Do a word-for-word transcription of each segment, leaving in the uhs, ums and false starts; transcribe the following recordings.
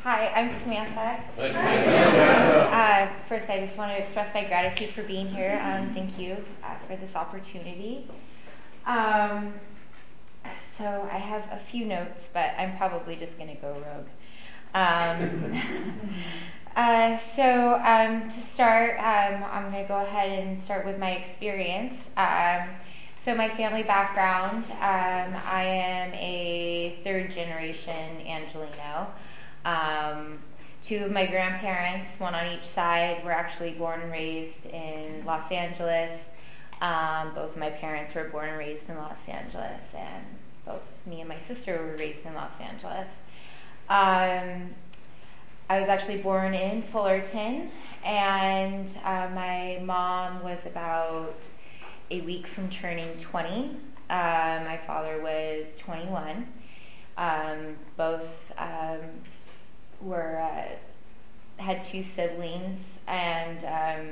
Hi, I'm Samantha. Nice to meet you. Uh, first, I just want to express my gratitude for being here. Um, thank you uh, for this opportunity. Um, so I have a few notes, but I'm probably just going to go rogue. Um, uh, so um, to start, um, I'm going to go ahead and start with my experience. Um, so my family background, um, I am a third generation Angelino. Um, two of my grandparents, one on each side, were actually born and raised in Los Angeles. Um, both of my parents were born and raised in Los Angeles, and both me and my sister were raised in Los Angeles. Um, I was actually born in Fullerton, and uh, my mom was about a week from turning twenty. Uh, my father was twenty-one. Um, both um, were uh, had two siblings and um,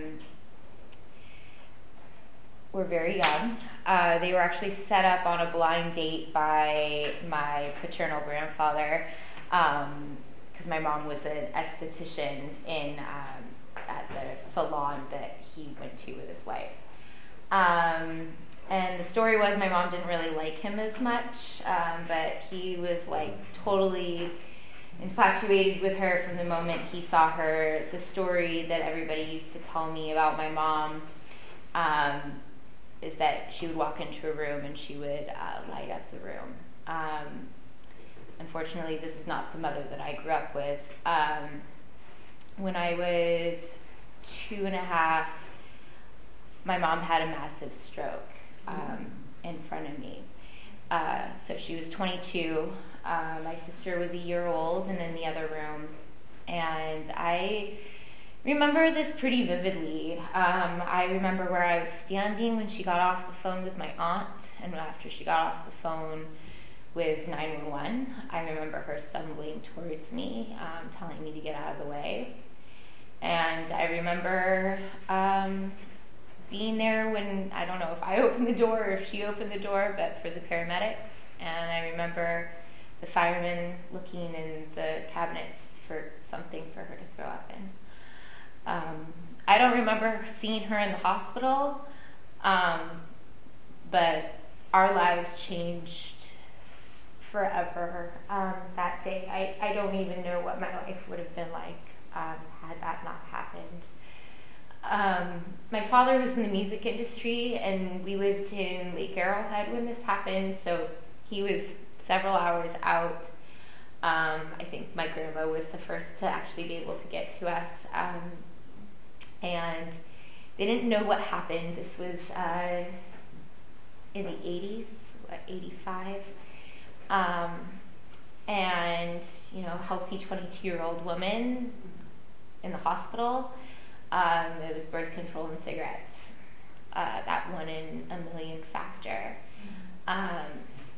were very young. Uh, they were actually set up on a blind date by my paternal grandfather, because um, my mom was an esthetician in um, at the salon that he went to with his wife. Um, and the story was my mom didn't really like him as much, um, but he was like totally infatuated with her from the moment he saw her. The story that everybody used to tell me about my mom um, is that she would walk into a room and she would uh, light up the room. Um, unfortunately, this is not the mother that I grew up with. Um, when I was two and a half, my mom had a massive stroke um, in front of me. Uh, so she was twenty-two. Uh, my sister was a year old and in the other room. And I remember this pretty vividly. Um, I remember where I was standing when she got off the phone with my aunt, and after she got off the phone with nine one one, I remember her stumbling towards me, um, telling me to get out of the way. And I remember um, being there when, I don't know if I opened the door or if she opened the door, but for the paramedics. And I remember the firemen looking in the cabinets for something for her to throw up in. Um, I don't remember seeing her in the hospital, um, but our lives changed forever um, that day. I, I don't even know what my life would have been like um, had that not happened. Um, my father was in the music industry, and we lived in Lake Arrowhead when this happened, so he was several hours out. Um, I think my grandma was the first to actually be able to get to us, um, and they didn't know what happened. This was uh, in the eighties, what, eighty-five, um, and you know, healthy twenty-two-year-old woman in the hospital. Um, it was birth control and cigarettes, uh, that one in a million factor. Um,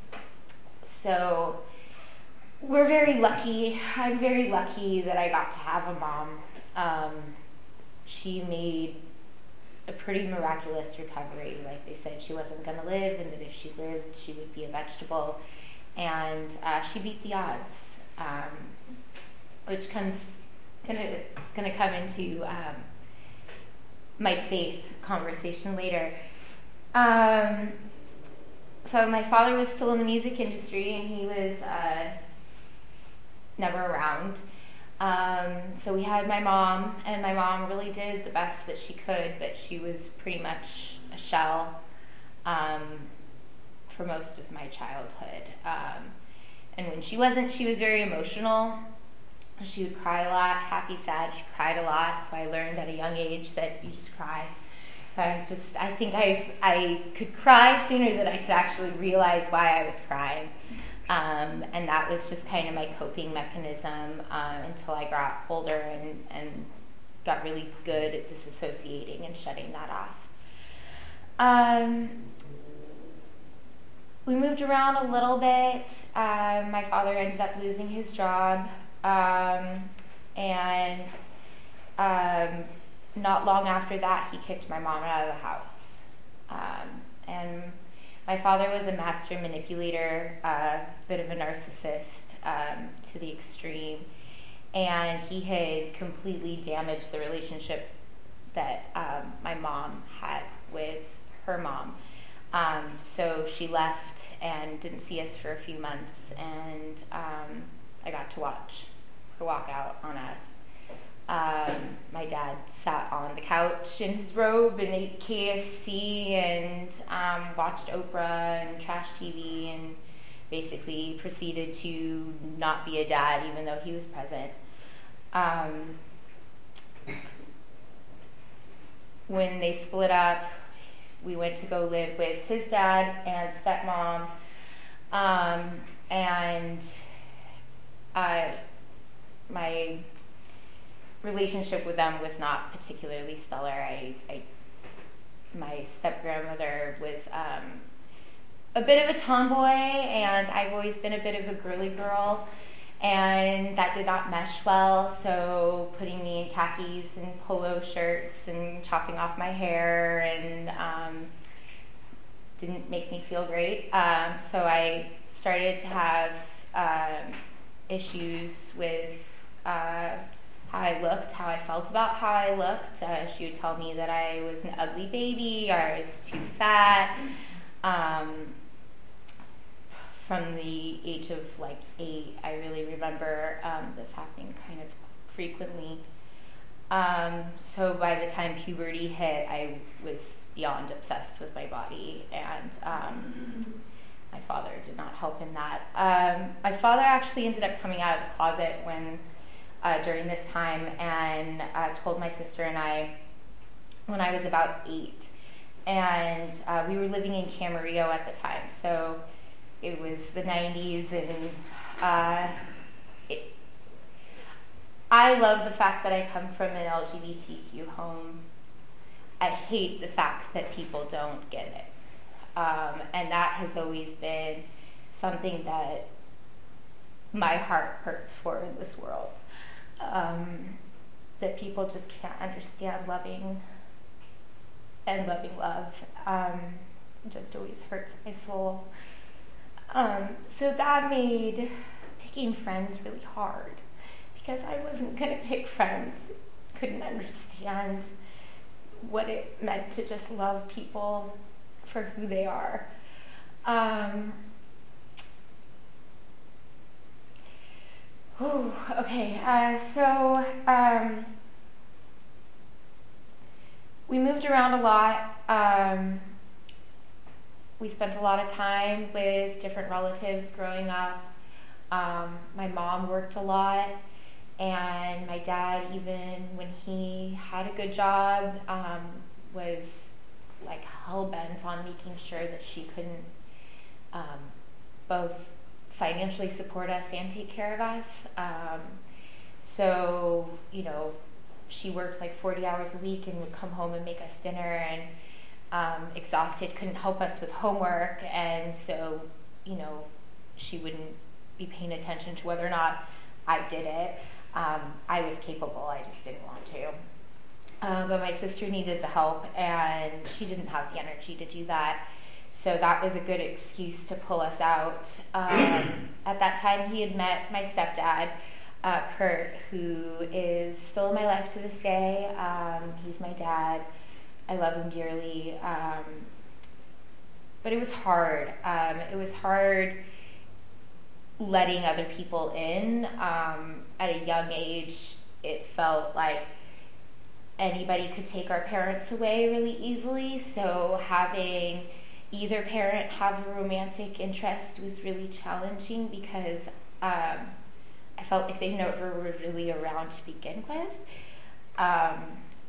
so we're very lucky. I'm very lucky that I got to have a mom. Um, she made a pretty miraculous recovery. Like they said, she wasn't going to live, and that if she lived, she would be a vegetable. And uh, she beat the odds, um, which comes gonna gonna come into um, my faith conversation later. Um, so my father was still in the music industry, and he was uh, never around. Um, so we had my mom, and my mom really did the best that she could, but she was pretty much a shell um, for most of my childhood. Um, and when she wasn't, she was very emotional. She would cry a lot, happy, sad. She cried a lot, so I learned at a young age that you just cry. I just, I think I, I could cry sooner than I could actually realize why I was crying, um, and that was just kind of my coping mechanism um, until I got older and, and got really good at disassociating and shutting that off. Um, we moved around a little bit. Um, my father ended up losing his job. Um, and um, not long after that, he kicked my mom out of the house. Um, and my father was a master manipulator, a uh, bit of a narcissist um, to the extreme. and he had completely damaged the relationship that um, my mom had with her mom. Um, so she left and didn't see us for a few months, and um, I got to watch her walk out on us. Um, my dad sat on the couch in his robe and ate K F C and um, watched Oprah and trash T V, and basically proceeded to not be a dad even though he was present. Um, when they split up, we went to go live with his dad and stepmom, um, and uh, my relationship with them was not particularly stellar. I, I my step-grandmother was um, a bit of a tomboy, and I've always been a bit of a girly girl, and that did not mesh well, so putting me in khakis and polo shirts and chopping off my hair and um, didn't make me feel great. Um, so I started to have um, issues with uh, how I looked, how I felt about how I looked. Uh, she would tell me that I was an ugly baby, or I was too fat. Um, from the age of like eight, I really remember um, this happening kind of frequently. Um, so by the time puberty hit, I was beyond obsessed with my body, and um, my father did not help in that. Um, my father actually ended up coming out of the closet when uh, during this time, and uh, told my sister and I when I was about eight, and uh, we were living in Camarillo at the time, so it was the nineties, and uh, it, I love the fact that I come from an L G B T Q home. I hate the fact that people don't get it. Um, and that has always been something that my heart hurts for in this world. Um, that people just can't understand loving and loving love. Um, it just always hurts my soul. Um, so that made picking friends really hard, because I wasn't going to pick friends. Couldn't understand what it meant to just love people for who they are. Um, whew, okay, uh, so um, we moved around a lot. Um, we spent a lot of time with different relatives growing up. Um, my mom worked a lot, and my dad, even when he had a good job, um, was like hell-bent on making sure that she couldn't um, both financially support us and take care of us. Um, so, you know, she worked like forty hours a week and would come home and make us dinner, and um, exhausted, couldn't help us with homework, and so, you know, she wouldn't be paying attention to whether or not I did it. Um, I was capable, I just didn't want to. Uh, but my sister needed the help, and she didn't have the energy to do that. So that was a good excuse to pull us out. Um, at that time, he had met my stepdad, uh, Kurt, who is still in my life to this day. Um, he's my dad. I love him dearly. Um, but it was hard. Um, it was hard letting other people in. Um, at a young age, it felt like anybody could take our parents away really easily, so having either parent have a romantic interest was really challenging, because um, I felt like they never were really around to begin with. Um,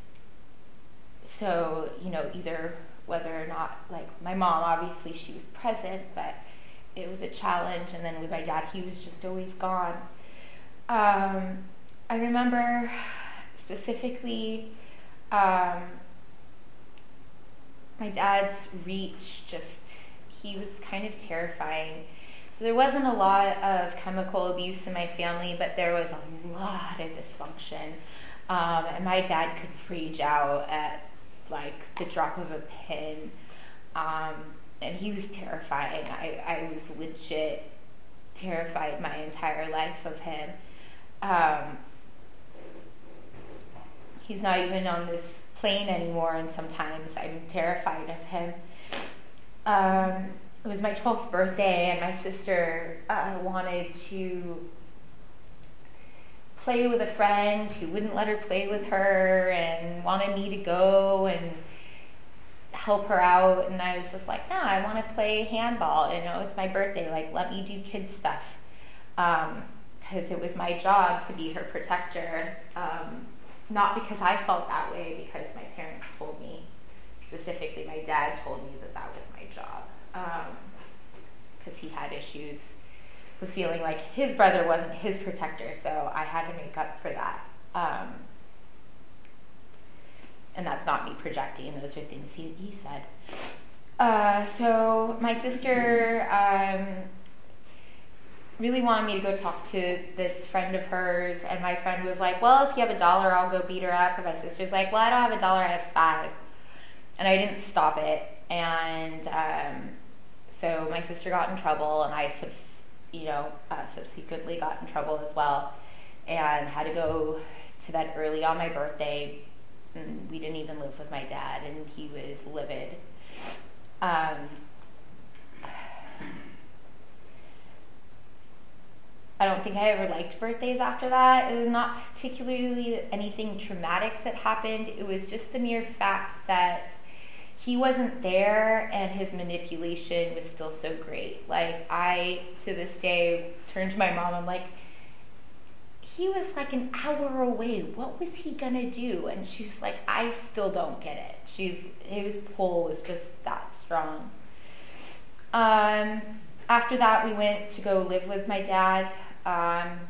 so, you know, either whether or not, like, my mom, obviously she was present, but it was a challenge, and then with my dad, he was just always gone. Um, I remember specifically um, my dad's reach, just, he was kind of terrifying. So there wasn't a lot of chemical abuse in my family, but there was a lot of dysfunction. Um, and my dad could rage out at like the drop of a pin. Um, and he was terrifying. I, I was legit terrified my entire life of him. Um, he's not even on this plane anymore, and sometimes I'm terrified of him. Um, it was my twelfth birthday, and my sister uh, wanted to play with a friend who wouldn't let her play with her and wanted me to go and help her out, and I was just like, no, I want to play handball, you know, it's my birthday, like, let me do kid stuff, um, because it was my job to be her protector, um, not because I felt that way, because my parents told me, specifically my dad told me that that was my job, because um, he had issues with feeling like his brother wasn't his protector, so I had to make up for that. Um, and that's not me projecting, those are things he, he said. Uh, so my sister um, really wanted me to go talk to this friend of hers, and my friend was like, well, if you have a dollar, I'll go beat her up. And my sister's like, well, I don't have a dollar, I have five. And I didn't stop it, and um, so my sister got in trouble, and I subs- you know, uh, subsequently got in trouble as well, and had to go to bed early on my birthday. And we didn't even live with my dad, and he was livid. Um, I don't think I ever liked birthdays after that. It was not particularly anything traumatic that happened. It was just the mere fact that he wasn't there, and his manipulation was still so great. Like, I, to this day, turn to my mom, I'm like, he was like an hour away. What was he gonna do? And she was like, I still don't get it. She's, his pull was just that strong. Um, after that, we went to go live with my dad. Um,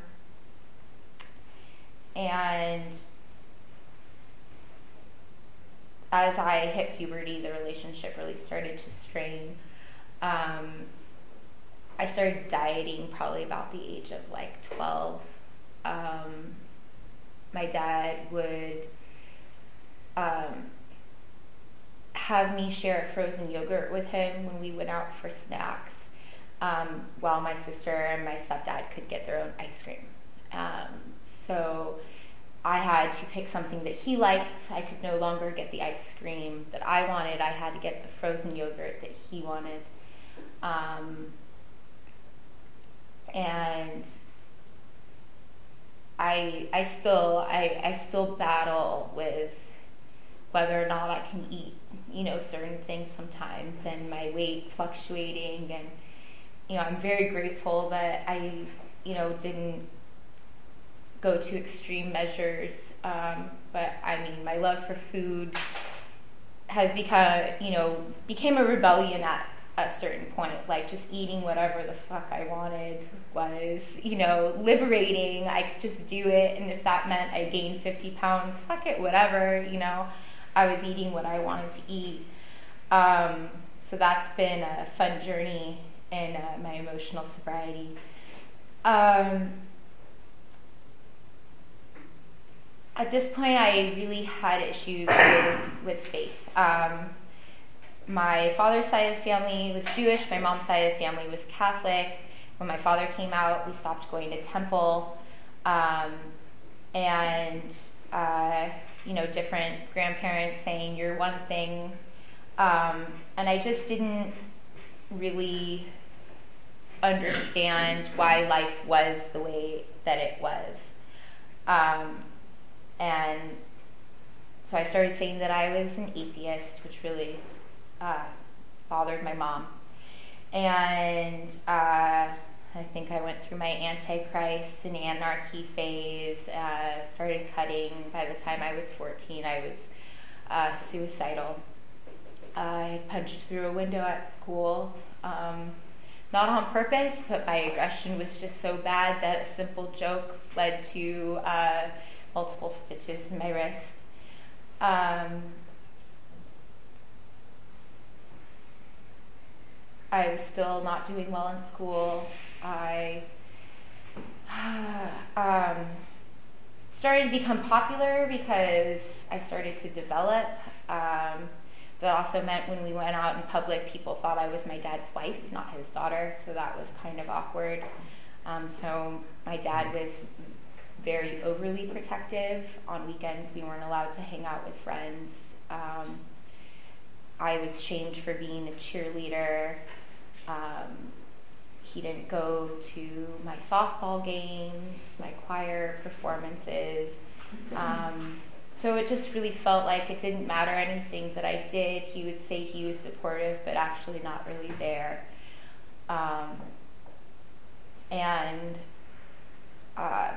and as I hit puberty, the relationship really started to strain. Um, I started dieting probably about the age of like twelve. Um, my dad would um, have me share frozen yogurt with him when we went out for snacks, um, while my sister and my stepdad could get their own ice cream. Um, so I had to pick something that he liked. I could no longer get the ice cream that I wanted. I had to get the frozen yogurt that he wanted. Um, and I, I still, I, I still battle with whether or not I can eat, you know, certain things sometimes, and my weight fluctuating, and, you know, I'm very grateful that I, you know, didn't go to extreme measures, um, but I mean, my love for food has become, you know, became a rebellion at a certain point. Like, just eating whatever the fuck I wanted was, you know, liberating. I could just do it, and if that meant I gained fifty pounds, fuck it, whatever, you know. I was eating what I wanted to eat. Um, so that's been a fun journey in uh, my emotional sobriety. Um, At this point, I really had issues with, with faith. Um, my father's side of the family was Jewish. My mom's side of the family was Catholic. When my father came out, we stopped going to temple. Um, and, uh, you know, different grandparents saying, you're one thing. Um, and I just didn't really understand why life was the way that it was. Um, And so I started saying that I was an atheist, which really uh, bothered my mom. And uh, I think I went through my Antichrist and anarchy phase, uh, started cutting. By the time I was fourteen, I was uh, suicidal. I punched through a window at school, um, not on purpose, but my aggression was just so bad that a simple joke led to uh, multiple stitches in my wrist. Um, I was still not doing well in school. I um, started to become popular because I started to develop. Um, that also meant when we went out in public, people thought I was my dad's wife, not his daughter, so that was kind of awkward. Um, so my dad was very overly protective. On weekends, we weren't allowed to hang out with friends. Um, I was shamed for being a cheerleader. Um, he didn't go to my softball games, my choir performances. Um, so it just really felt like it didn't matter anything that I did. He would say he was supportive, but actually not really there. Um, and uh,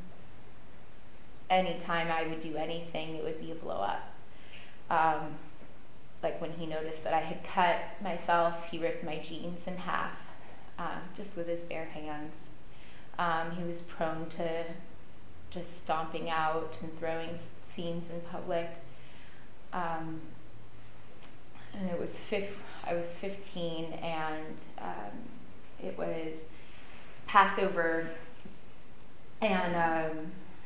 anytime I would do anything, it would be a blow up. Um, like when he noticed that I had cut myself, he ripped my jeans in half, um, just with his bare hands. Um, he was prone to just stomping out and throwing scenes in public. Um, and it was fif- I was fifteen, and um, it was Passover, and um,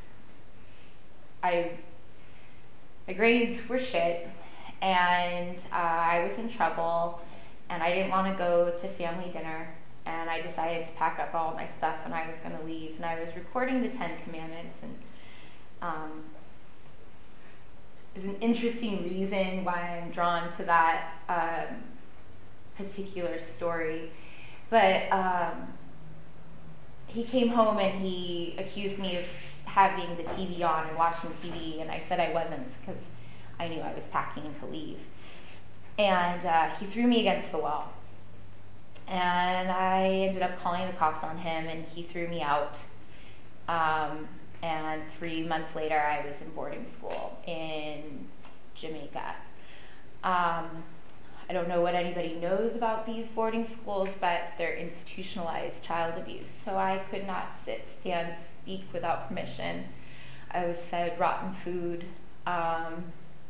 I my grades were shit, and uh, I was in trouble, and I didn't want to go to family dinner, and I decided to pack up all my stuff, and I was going to leave, and I was recording the Ten Commandments, and um, there's an interesting reason why I'm drawn to that um, particular story, but um, he came home and he accused me of having the T V on and watching T V, and I said I wasn't because I knew I was packing to leave. And uh, he threw me against the wall. And I ended up calling the cops on him, and he threw me out. Um, and three months later, I was in boarding school in Jamaica. Um, I don't know what anybody knows about these boarding schools, but they're institutionalized child abuse. So I could not sit, stand, speak without permission. I was fed rotten food. Um,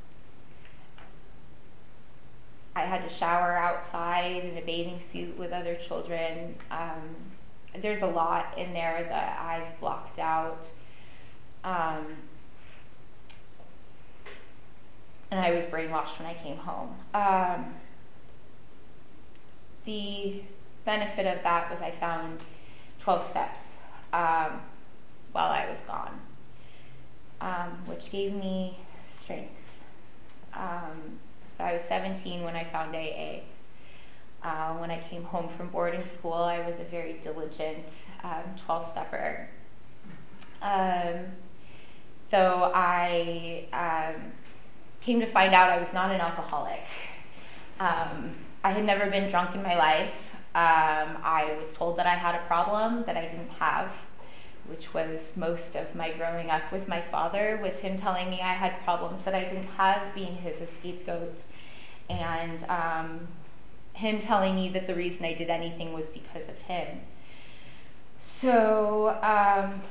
I had to shower outside in a bathing suit with other children. Um, there's a lot in there that I've blocked out. Um, and I was brainwashed when I came home. Um, the benefit of that was I found twelve steps um, while I was gone, um, which gave me strength. Um, so I was seventeen when I found A A. Uh, when I came home from boarding school, I was a very diligent um, twelve-stepper. Um, though I um, came to find out I was not an alcoholic. Um, I had never been drunk in my life. Um, I was told that I had a problem that I didn't have, which was most of my growing up with my father, was him telling me I had problems that I didn't have, being his scapegoat, and um, him telling me that the reason I did anything was because of him. So um,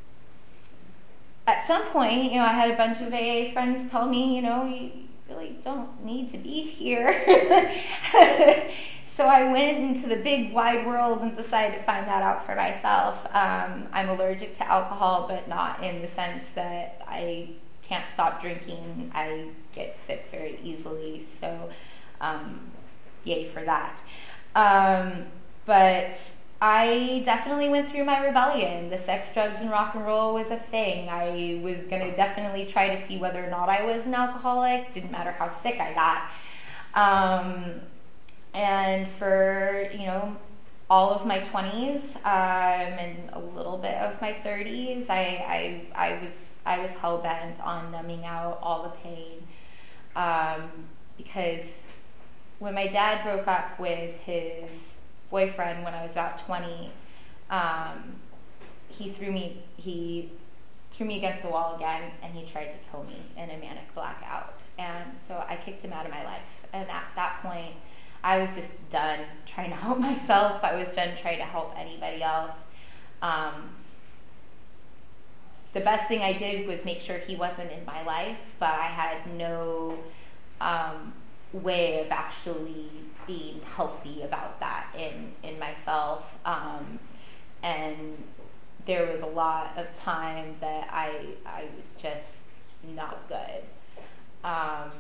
at some point, you know, I had a bunch of A A friends tell me, you know, you really don't need to be here. So I went into the big wide world and decided to find that out for myself. Um, I'm allergic to alcohol, but not in the sense that I can't stop drinking. I get sick very easily, so um, yay for that. Um, but I definitely went through my rebellion. The sex, drugs, and rock and roll was a thing. I was going to definitely try to see whether or not I was an alcoholic. Didn't matter how sick I got. Um, and for, you know, all of my twenties um, and a little bit of my thirties, I, I, I was I was hell-bent on numbing out all the pain. Um, because when my dad broke up with his boyfriend when I was about twenty, um, he threw me he threw me against the wall again, and he tried to kill me in a manic blackout. And so I kicked him out of my life. And at that point, I was just done trying to help myself. I was done trying to help anybody else. Um, the best thing I did was make sure he wasn't in my life, but I had no um, way of actually being healthy about that in, in myself. Um, and there was a lot of time that I, I was just not good. Um,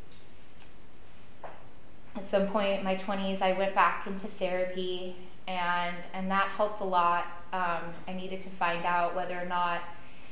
At some point in my twenties, I went back into therapy, and and that helped a lot. Um, I needed to find out whether or not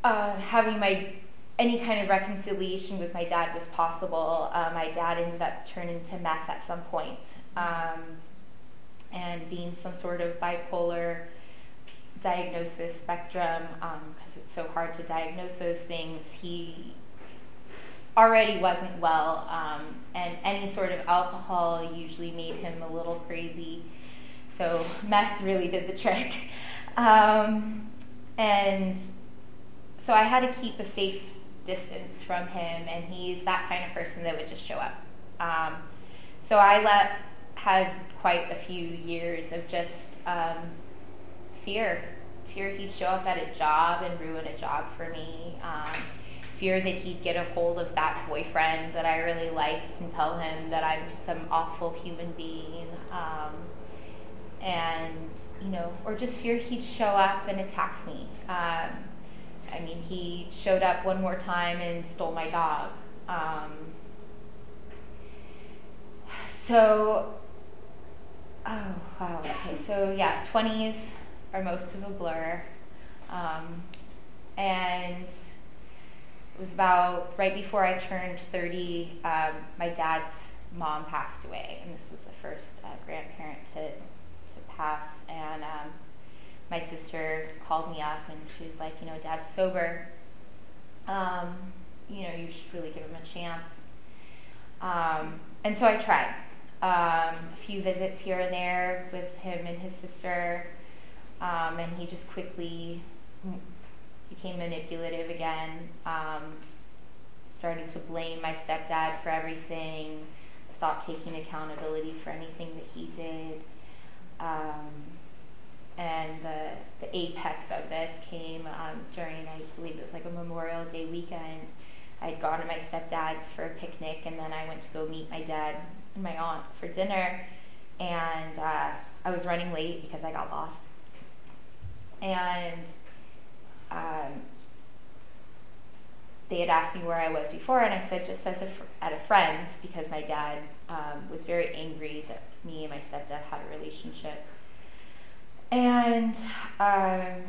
uh, having my any kind of reconciliation with my dad was possible. Uh, my dad ended up turning to meth at some point, um, and being some sort of bipolar diagnosis spectrum, because um, it's so hard to diagnose those things. He already wasn't well, um, and any sort of alcohol usually made him a little crazy. So meth really did the trick. Um, and so I had to keep a safe distance from him, and he's that kind of person that would just show up. Um, so I let had quite a few years of just um, fear. Fear he'd show up at a job and ruin a job for me. Um, fear that he'd get a hold of that boyfriend that I really liked and tell him that I'm some awful human being. Um, and, you know, or just fear he'd show up and attack me. Um, I mean, he showed up one more time and stole my dog. Um, so, oh, wow, okay, so yeah, twenties are most of a blur. Um, and it was about right before I turned thirty, um, my dad's mom passed away, and this was the first uh, grandparent to, to pass, and um, my sister called me up and she was like, you know, Dad's sober, um, you know, you should really give him a chance. Um, and so I tried. Um, a few visits here and there with him and his sister, um, and he just quickly became manipulative again, um, started to blame my stepdad for everything, stopped taking accountability for anything that he did. Um, and the, the apex of this came um, during, I believe it was like a Memorial Day weekend. I'd gone to my stepdad's for a picnic, and then I went to go meet my dad and my aunt for dinner, and uh, I was running late because I got lost. And um, they had asked me where I was before, and I said just as a fr- at a friend's, because my dad um, was very angry that me and my stepdad had a relationship. And um,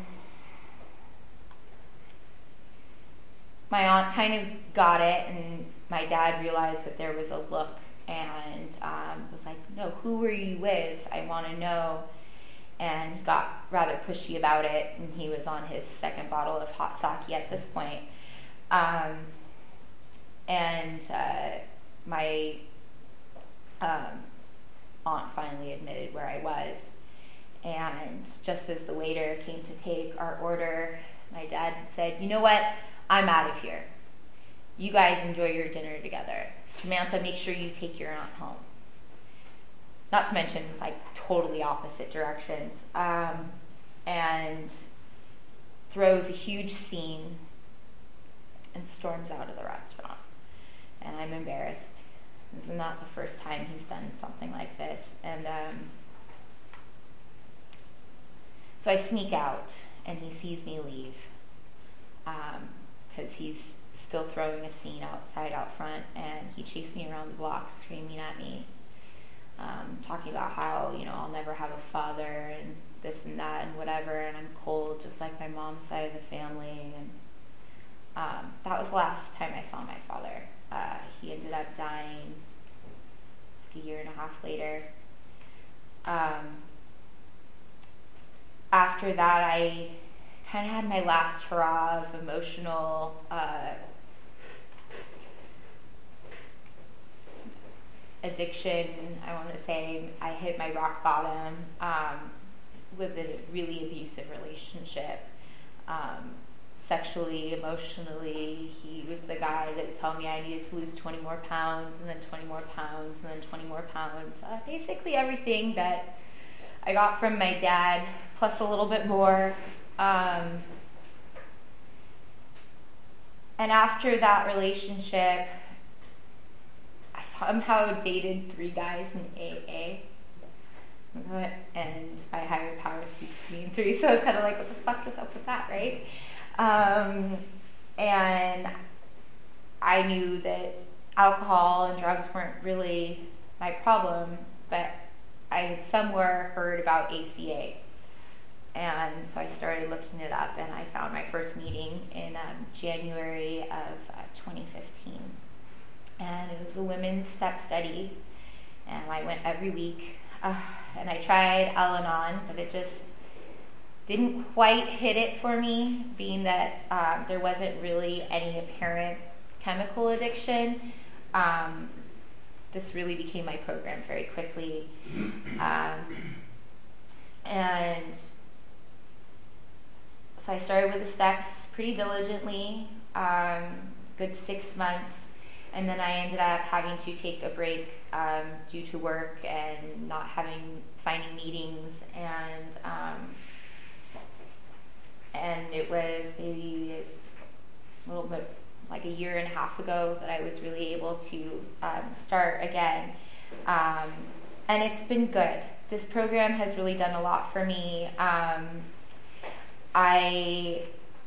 my aunt kind of got it, and my dad realized that there was a look, and um, was like, no, who were you with? I want to know. And he got rather pushy about it, and he was on his second bottle of hot sake at this point. Um, and uh, my um, aunt finally admitted where I was. And just as the waiter came to take our order, my dad said, you know what, I'm out of here. You guys enjoy your dinner together. Samantha, make sure you take your aunt home. Not to mention, it's like totally opposite directions. Um, and throws a huge scene and storms out of the restaurant. And I'm embarrassed. This is not the first time he's done something like this. And um, so I sneak out, and he sees me leave, because um, he's still throwing a scene outside out front, and he chased me around the block screaming at me, um, talking about how, you know, I'll never have a father and this and that and whatever, and I'm cold just like my mom's side of the family. And um, that was the last time I saw my father. Uh, he ended up dying a year and a half later. Um, after that, I kind of had my last hurrah of emotional uh, addiction. I want to say I hit my rock bottom um, with a really abusive relationship. Um, sexually, emotionally, he was the guy that would tell me I needed to lose twenty more pounds, and then twenty more pounds, and then twenty more pounds. Uh, basically everything that I got from my dad, plus a little bit more. Um, and after that relationship, I somehow dated three guys in A A. And my higher power speaks to me in three, so I was kind of like, what the fuck is up with that, right? Um, and I knew that alcohol and drugs weren't really my problem, but I had somewhere heard about A C A. And so I started looking it up, and I found my first meeting in um, January of uh, twenty fifteen. And it was a women's step study, and I went every week. Uh, and I tried Al-Anon, but it just didn't quite hit it for me, being that um, there wasn't really any apparent chemical addiction. Um, this really became my program very quickly. Um, and so I started with the steps pretty diligently, um, good six months, and then I ended up having to take a break um, due to work and not having, finding meetings, and um, and it was maybe a little bit like a year and a half ago that I was really able to um, start again. Um, and it's been good. This program has really done a lot for me. Um, I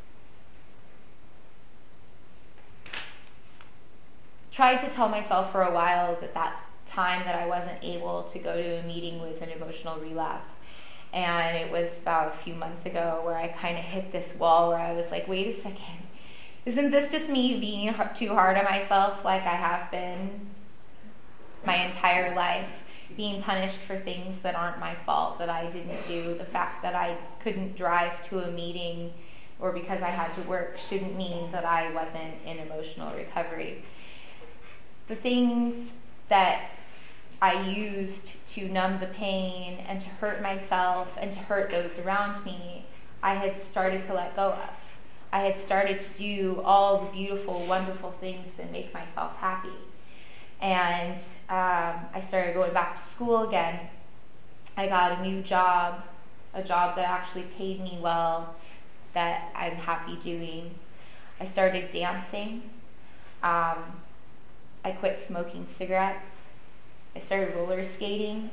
tried to tell myself for a while that that time that I wasn't able to go to a meeting was an emotional relapse. And it was about a few months ago where I kind of hit this wall where I was like, wait a second, isn't this just me being too hard on myself like I have been my entire life? Being punished for things that aren't my fault, that I didn't do. The fact that I couldn't drive to a meeting or because I had to work shouldn't mean that I wasn't in emotional recovery. The things that I used to numb the pain and to hurt myself and to hurt those around me, I had started to let go of. I had started to do all the beautiful, wonderful things that make myself happy. And um, I started going back to school again. I got a new job, a job that actually paid me well, that I'm happy doing. I started dancing. Um, I quit smoking cigarettes. I started roller skating.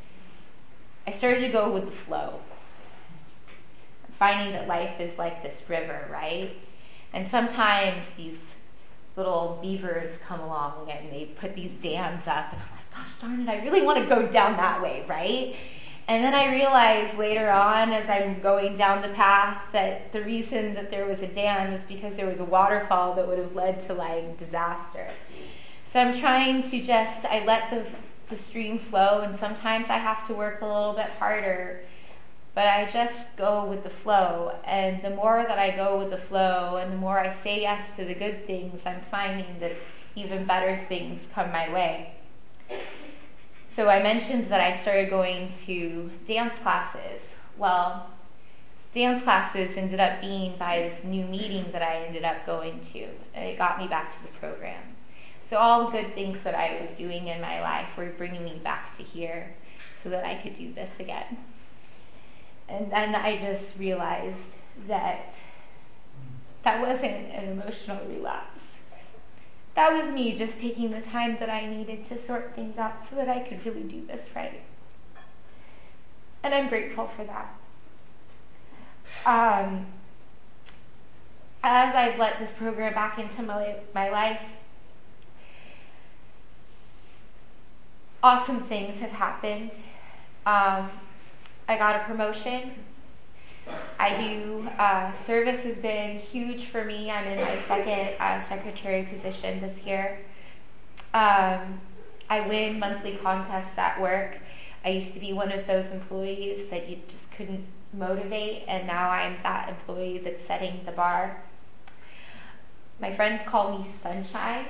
I started to go with the flow. Finding that life is like this river, right? And sometimes these little beavers come along and they put these dams up, and I'm like, gosh darn it, I really want to go down that way, right? And then I realized later on as I'm going down the path that the reason that there was a dam is because there was a waterfall that would have led to like disaster. So I'm trying to just, I let the, the stream flow, and sometimes I have to work a little bit harder, but I just go with the flow. And the more that I go with the flow and the more I say yes to the good things, I'm finding that even better things come my way. So I mentioned that I started going to dance classes. Well, dance classes ended up being by this new meeting that I ended up going to, and it got me back to the program. So all the good things that I was doing in my life were bringing me back to here so that I could do this again. And then I just realized that that wasn't an emotional relapse. That was me just taking the time that I needed to sort things out so that I could really do this right. And I'm grateful for that. Um, as I've let this program back into my, my life, awesome things have happened. Um, I got a promotion. I do, uh, service has been huge for me. I'm in my second uh, secretary position this year. Um, I win monthly contests at work. I used to be one of those employees that you just couldn't motivate, and now I'm that employee that's setting the bar. My friends call me Sunshine.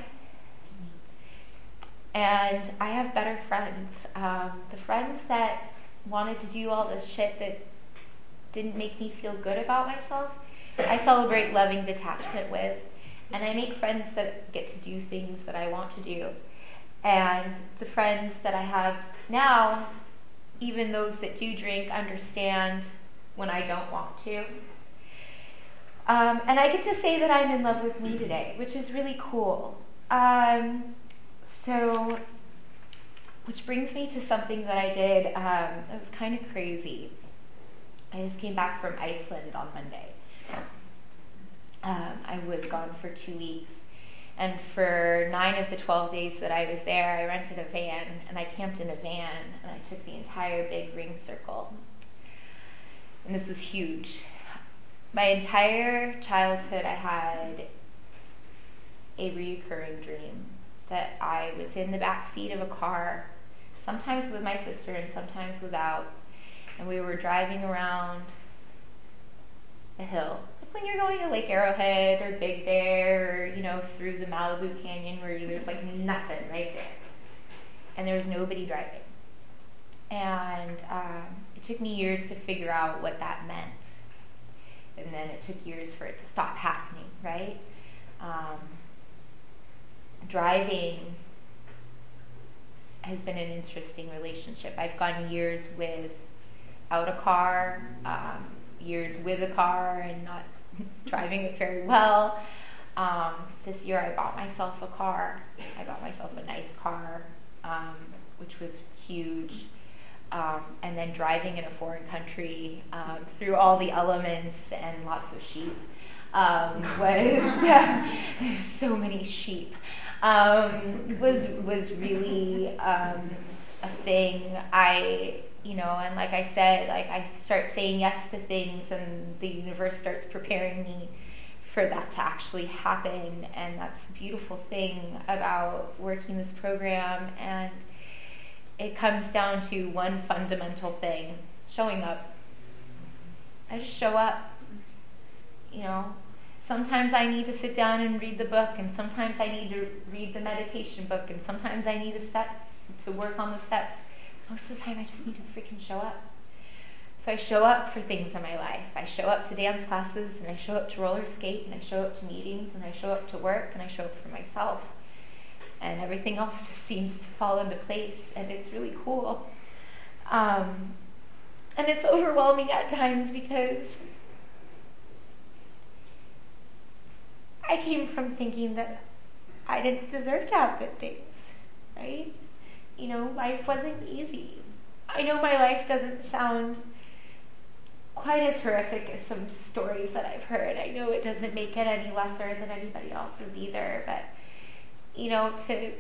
And I have better friends. Um, the friends that wanted to do all this shit that didn't make me feel good about myself, I celebrate loving detachment with. And I make friends that get to do things that I want to do. And the friends that I have now, even those that do drink, understand when I don't want to. Um, and I get to say that I'm in love with me today, which is really cool. Um, So, which brings me to something that I did, um, it was kind of crazy. I just came back from Iceland on Monday. Um, I was gone for two weeks, and for nine of the twelve days that I was there, I rented a van, and I camped in a van, and I took the entire big ring circle. and this was huge. My entire childhood, I had a recurring dream that I was in the back seat of a car, sometimes with my sister and sometimes without, and we were driving around a hill. Like when you're going to Lake Arrowhead or Big Bear, or, you know, through the Malibu Canyon where there's like nothing right there. And there was nobody driving. And um, it took me years to figure out what that meant. And then it took years for it to stop happening, right? Um, driving has been an interesting relationship. I've gone years without a car, um, years with a car and not driving it very well. Um, this year I bought myself a car. I bought myself a nice car, um, which was huge. Um, and then driving in a foreign country um, through all the elements and lots of sheep um, was uh, there's so many sheep um, was was really um, a thing. I you know and like I said, like I start saying yes to things and the universe starts preparing me for that to actually happen, and that's the beautiful thing about working this program. And it comes down to one fundamental thing: showing up. I just show up. You know, sometimes I need to sit down and read the book, and sometimes I need to read the meditation book, and sometimes I need to step to work on the steps. Most of the time I just need to freaking show up. So I show up for things in my life. I show up to dance classes, and I show up to roller skate, and I show up to meetings, and I show up to work, and I show up for myself. And everything else just seems to fall into place, and it's really cool. Um, and it's overwhelming at times because I came from thinking that I didn't deserve to have good things, right? You know, life wasn't easy. I know my life doesn't sound quite as horrific as some stories that I've heard. I know it doesn't make it any lesser than anybody else's either, but you know, to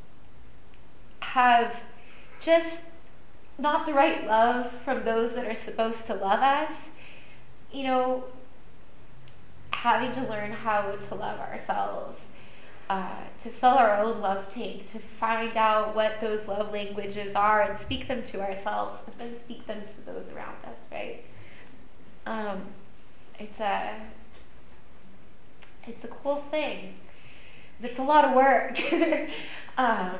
have just not the right love from those that are supposed to love us, you know, having to learn how to love ourselves, uh, to fill our own love tank, to find out what those love languages are and speak them to ourselves, and then speak them to those around us, right? Um, it's a, it's a cool thing. It's a lot of work. um,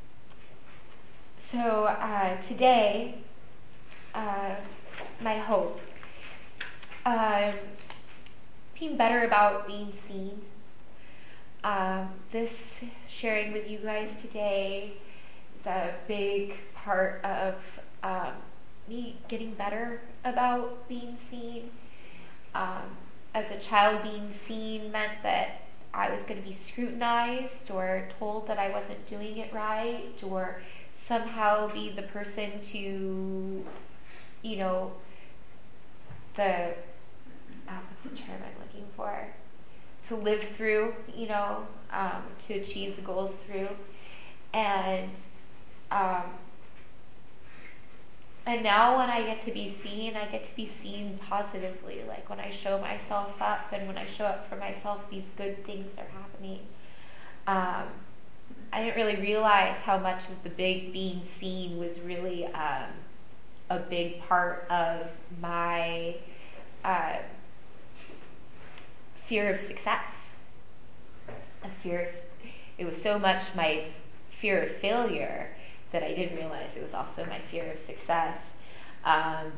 so uh, today, uh, my hope, uh, being better about being seen. Uh, this sharing with you guys today is a big part of um, me getting better about being seen. Um, as a child, being seen meant that I was going to be scrutinized or told that I wasn't doing it right, or somehow be the person to, you know, the, oh, what's the term I'm looking for? To live through, you know, um, to achieve the goals through. And, um, and now when I get to be seen, I get to be seen positively. Like when I show myself up and when I show up for myself, these good things are happening. Um, I didn't really realize how much of the big being seen was really um, a big part of my uh, fear of success. A fear of, it was so much my fear of failure that I didn't realize it was also my fear of success. Um,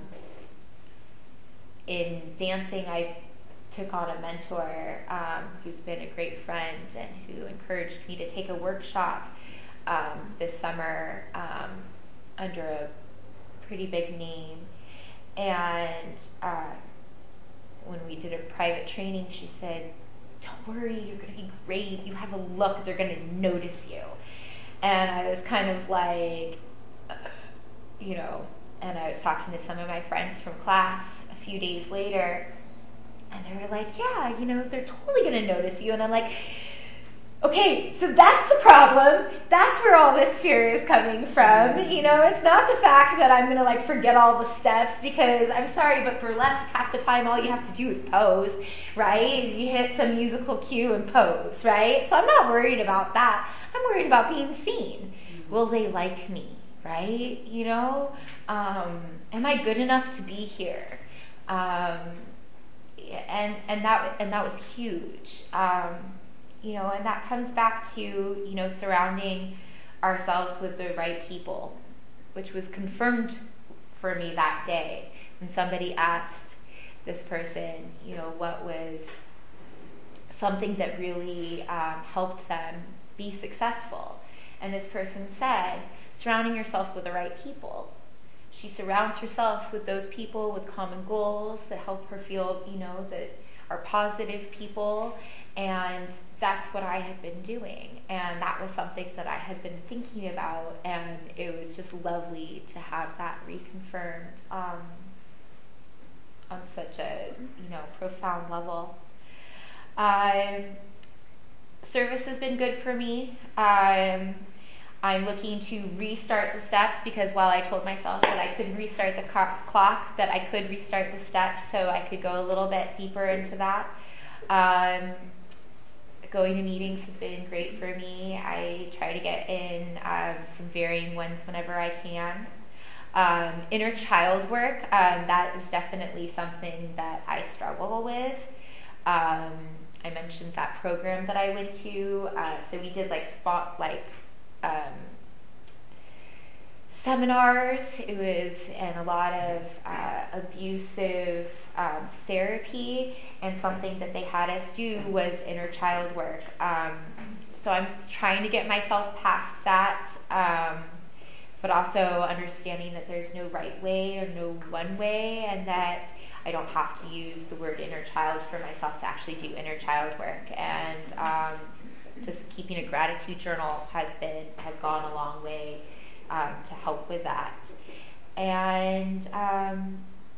in dancing, I took on a mentor um, who's been a great friend and who encouraged me to take a workshop um, this summer um, under a pretty big name. And uh, when we did a private training, she said, "Don't worry, you're going to be great. You have a look, they're going to notice you." And I was kind of like, uh, you know, and I was talking to some of my friends from class a few days later, and they were like, "Yeah, you know, they're totally going to notice you." And I'm like, okay, so that's the problem. That's where all this fear is coming from. You know, it's not the fact that I'm going to like forget all the steps, because I'm sorry, but burlesque, half the time all you have to do is pose, right? You hit some musical cue and pose, right? So I'm not worried about that. I'm worried about being seen. Will they like me, right? You know, um, am I good enough to be here? Um, and and that and that was huge. Um, You know, and that comes back to, you know, surrounding ourselves with the right people, which was confirmed for me that day when somebody asked this person, you know, what was something that really um, helped them be successful. And this person said, surrounding yourself with the right people. She surrounds herself with those people with common goals that help her feel, you know, that are positive people. And that's what I had been doing, and that was something that I had been thinking about, and it was just lovely to have that reconfirmed um, on such a, you know, profound level. Um, service has been good for me. Um, I'm looking to restart the steps, because while I told myself that I couldn't restart the co- clock, that I could restart the steps, so I could go a little bit deeper into that. Um, Going to meetings has been great for me. I try to get in um, some varying ones whenever I can. Um, inner child work, um, that is definitely something that I struggle with. Um, I mentioned that program that I went to. Uh, so we did like spot like um, seminars. It was and a lot of uh, abusive um, therapy. And something that they had us do was inner child work. Um, so I'm trying to get myself past that, um, but also understanding that there's no right way or no one way, and that I don't have to use the word inner child for myself to actually do inner child work. And um, just keeping a gratitude journal has been has gone a long way um, to help with that. And um,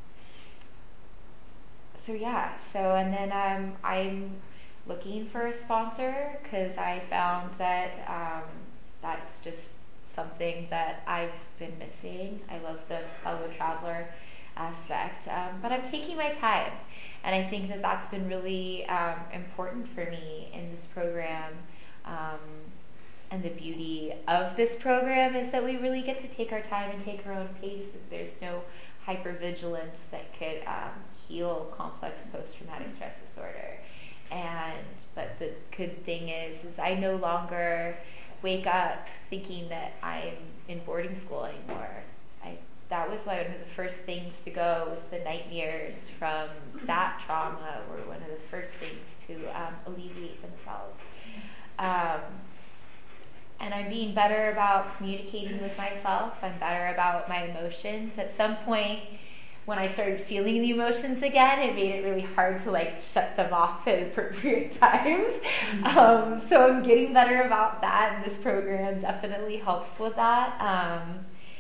So yeah, so and then um, I'm looking for a sponsor, because I found that um, that's just something that I've been missing. I love the fellow traveler aspect, um, but I'm taking my time, and I think that that's been really um, important for me in this program. Um, and the beauty of this program is that we really get to take our time and take our own pace. There's no hypervigilance that could um, heal complex post-traumatic stress disorder. And but the good thing is, is I no longer wake up thinking that I'm in boarding school anymore. I that was one of the first things to go, was the nightmares from that trauma were one of the first things to um, alleviate themselves. Um, and I'm being better about communicating with myself. I'm better about my emotions. At some point, when I started feeling the emotions again, it made it really hard to like shut them off at appropriate times. Mm-hmm. Um, so I'm getting better about that, and this program definitely helps with that. Um,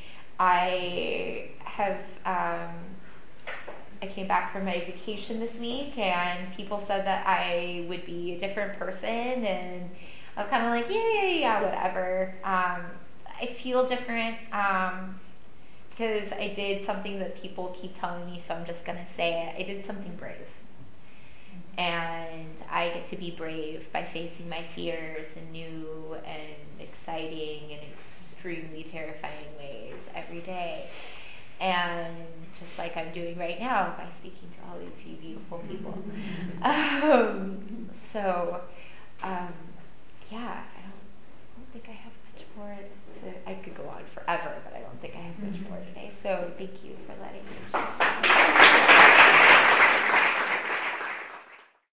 I have, um, I came back from my vacation this week, and people said that I would be a different person, and I was kind of like, yeah, yeah, yeah, whatever. Um, I feel different. Um, Because I did something that people keep telling me, so I'm just going to say it. I did something brave. And I get to be brave by facing my fears in new and exciting and extremely terrifying ways every day. And just like I'm doing right now by speaking to all of you beautiful people. Um, so, um, yeah, I don't, I don't think I have much more to, I could go on forever, but I don't think I have much more today. So thank you for letting me share.